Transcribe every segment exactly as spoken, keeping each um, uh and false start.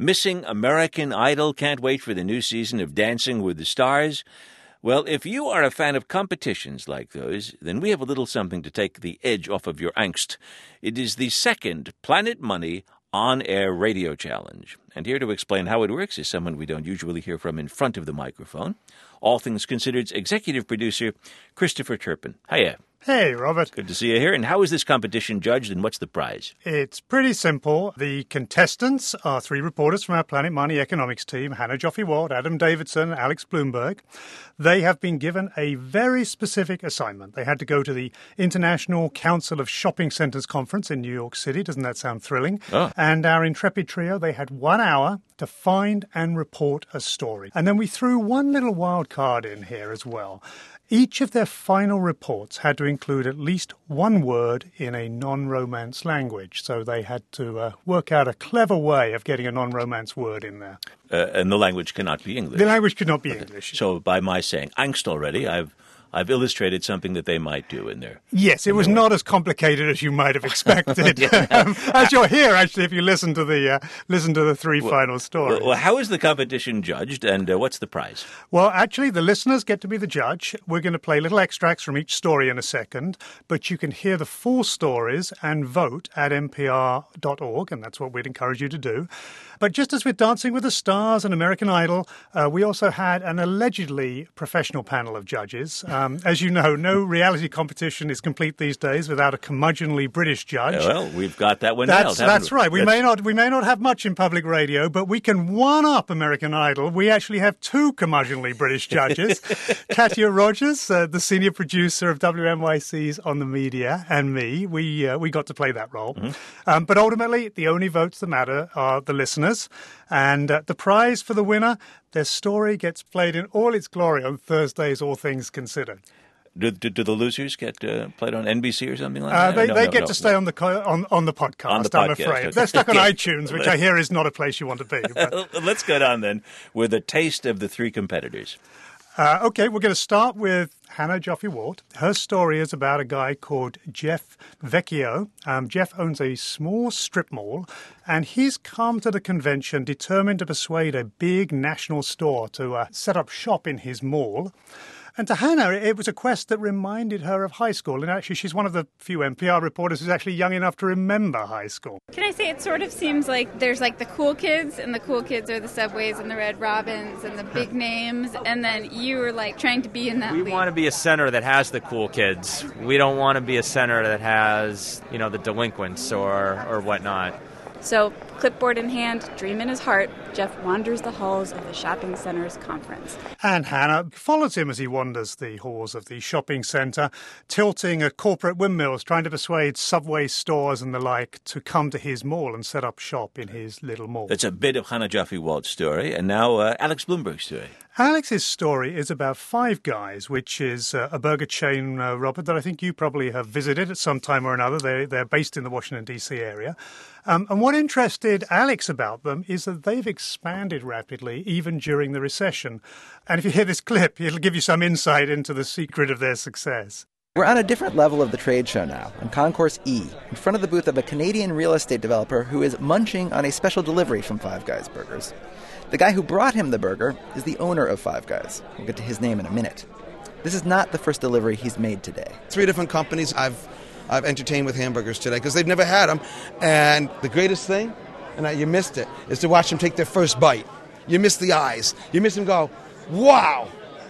Missing American Idol? Can't wait for the new season of Dancing with the Stars? Well, if you are a fan of competitions like those, then we have a little something to take the edge off of your angst. It is the second Planet Money on-air radio challenge. And here to explain how it works is someone we don't usually hear from in front of the microphone. All Things Considered's executive producer, Christopher Turpin. Hiya. Hey, Robert. Good to see you here. And how is this competition judged, and what's the prize? It's pretty simple. The contestants are three reporters from our Planet Money economics team, Hannah Joffe-Walt, Adam Davidson, and Alex Bloomberg. They have been given a very specific assignment. They had to go to the International Council of Shopping Centers Conference in New York City. Doesn't that sound thrilling? Oh. And our intrepid trio, they had one hour to find and report a story. And then we threw one little wild card in here as well. Each of their final reports had to include at least one word in a non-romance language. So they had to uh, work out a clever way of getting a non-romance word in there. Uh, and the language cannot be English. The language could not be okay. English. So by my saying angst already, I've I've illustrated something that they might do in there. Yes, it was not as complicated as you might have expected. yeah. um, as you'll hear, actually, if you listen to the uh, listen to the three well, final stories. Well, well, how is the competition judged, and uh, what's the prize? Well, actually, the listeners get to be the judge. We're going to play little extracts from each story in a second, but you can hear the full stories and vote at n p r dot org, and that's what we'd encourage you to do. But just as with Dancing with the Stars and American Idol, uh, we also had an allegedly professional panel of judges. Um, as you know, no reality competition is complete these days without a curmudgeonly British judge. Uh, well, we've got that one That's, nailed, that's we? right. We that's... may not we may not have much in public radio, but we can one-up American Idol. We actually have two curmudgeonly British judges. Katya Rogers, uh, the senior producer of W N Y C's On the Media, and me. We uh, we got to play that role. Mm-hmm. Um, but ultimately, the only votes that matter are the listeners. And uh, the prize for the winner, their story gets played in all its glory on Thursdays, All Things Considered. Do, do, do the losers get uh, played on N B C or something like uh, that? They, no, they no, get no, to stay no. on the co- on, on the podcast, on the I'm podcast, afraid. okay. They're stuck on iTunes, which I hear is not a place you want to be. But... Let's get on then with a taste of the three competitors. Uh, okay, we're going to start with Hannah Joffe-Walt. Her story is about a guy called Jeff Vecchio. Um, Jeff owns a small strip mall, and he's come to the convention determined to persuade a big national store to uh, set up shop in his mall. And to Hannah, it was a quest that reminded her of high school. And actually, she's one of the few N P R reporters who's actually young enough to remember high school. Can I say it sort of seems like there's like the cool kids, and the cool kids are the Subways and the Red Robins and the big names, and then you were like trying to be in that We league. want to be a center that has the cool kids. We don't want to be a center that has, you know, the delinquents or, or whatnot. So, clipboard in hand, dream in his heart, Jeff wanders the halls of the shopping center's conference. And Hannah follows him as he wanders the halls of the shopping centre, tilting at corporate windmills, trying to persuade Subway stores and the like to come to his mall and set up shop in his little mall. That's a bit of Hannah Joffe-Walt's story, and now uh, Alex Bloomberg's story. Alex's story is about Five Guys, which is uh, a burger chain, uh, Robert, that I think you probably have visited at some time or another. They, they're based in the Washington, D C area. Um, and what interested Alex about them is that they've expanded rapidly, even during the recession. And if you hear this clip, it'll give you some insight into the secret of their success. We're on a different level of the trade show now, on Concourse E, in front of the booth of a Canadian real estate developer who is munching on a special delivery from Five Guys Burgers. The guy who brought him the burger is the owner of Five Guys. We'll get to his name in a minute. This is not the first delivery he's made today. Three different companies I've I've entertained with hamburgers today because they've never had them. And the greatest thing, and I, you missed it, is to watch them take their first bite. You miss the eyes. You miss them go, wow,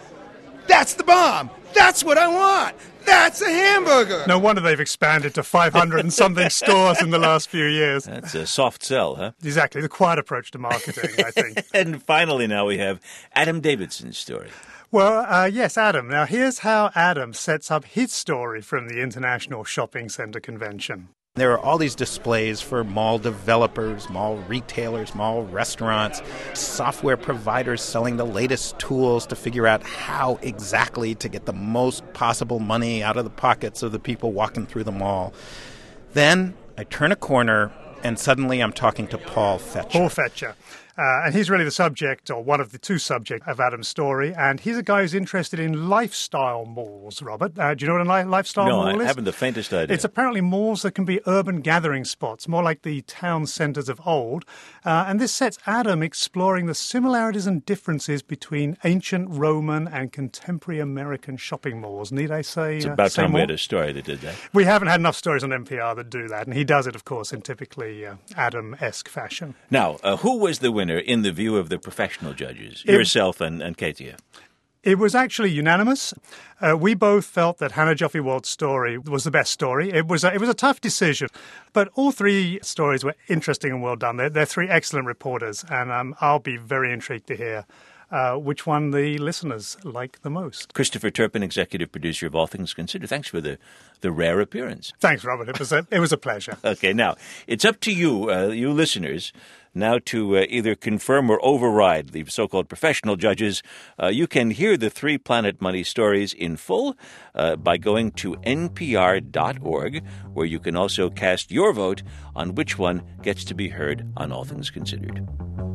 that's the bomb. That's what I want. That's a hamburger. No wonder they've expanded to five hundred and something stores in the last few years. That's a soft sell, huh? Exactly, the quiet approach to marketing, I think. And finally now we have Adam Davidson's story. Well, uh, yes, Adam. Now, here's how Adam sets up his story from the International Shopping Center Convention. There are all these displays for mall developers, mall retailers, mall restaurants, software providers selling the latest tools to figure out how exactly to get the most possible money out of the pockets of the people walking through the mall. Then I turn a corner, and suddenly I'm talking to Paul Fetcher. Paul Fetcher. Uh, and he's really the subject, or one of the two subjects, of Adam's story. And he's a guy who's interested in lifestyle malls, Robert. Uh, do you know what a li- lifestyle no, mall I is? I haven't the faintest idea. It's apparently malls that can be urban gathering spots, more like the town centres of old. Uh, and this sets Adam exploring the similarities and differences between ancient Roman and contemporary American shopping malls. Need I say It's uh, about say time we more? had a story that did that. We haven't had enough stories on N P R that do that, and he does it, of course, in typically uh, Adam-esque fashion. Now, uh, who was the winner in the view of the professional judges, It- yourself and, and Katia? It was actually unanimous. Uh, we both felt that Hannah Joffe Walt's story was the best story. It was a, it was a tough decision, but all three stories were interesting and well done. They're, they're three excellent reporters, and um, I'll be very intrigued to hear uh, which one the listeners like the most. Christopher Turpin, executive producer of All Things Considered. Thanks for the, the rare appearance. Thanks, Robert. It was a, it was a pleasure. Okay, now, it's up to you, uh, you listeners, now to uh, either confirm or override the so-called professional judges. Uh, you can hear the three Planet Money stories in full uh, by going to N P R dot org, where you can also cast your vote on which one gets to be heard on All Things Considered.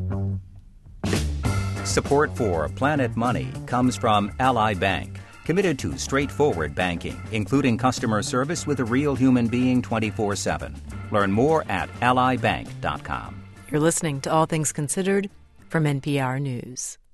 Support for Planet Money comes from Ally Bank, committed to straightforward banking, including customer service with a real human being twenty-four seven. Learn more at ally bank dot com. You're listening to All Things Considered from N P R News.